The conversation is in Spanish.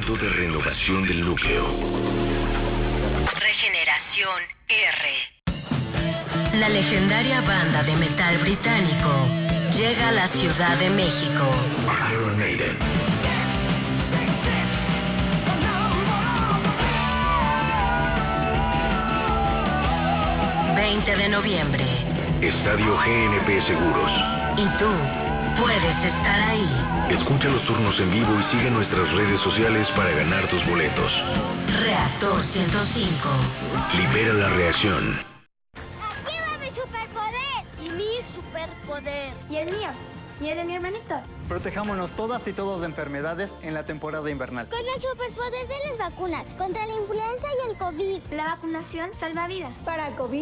punto de renovación del núcleo. Regeneración R. La legendaria banda de metal británico llega a la Ciudad de México. Iron Maiden. De noviembre. Estadio GNP Seguros. Y tú puedes estar ahí. Escucha los turnos en vivo y sigue nuestras redes sociales para ganar tus boletos. Reactor 105. Libera la reacción. ¡Aquí va mi superpoder! Y mi superpoder. Y el mío. Y el de mi hermanito. Protejámonos todas y todos de enfermedades en la temporada invernal. Con el superpoder de las vacunas contra la influenza y el COVID. La vacunación salva vidas. Para COVID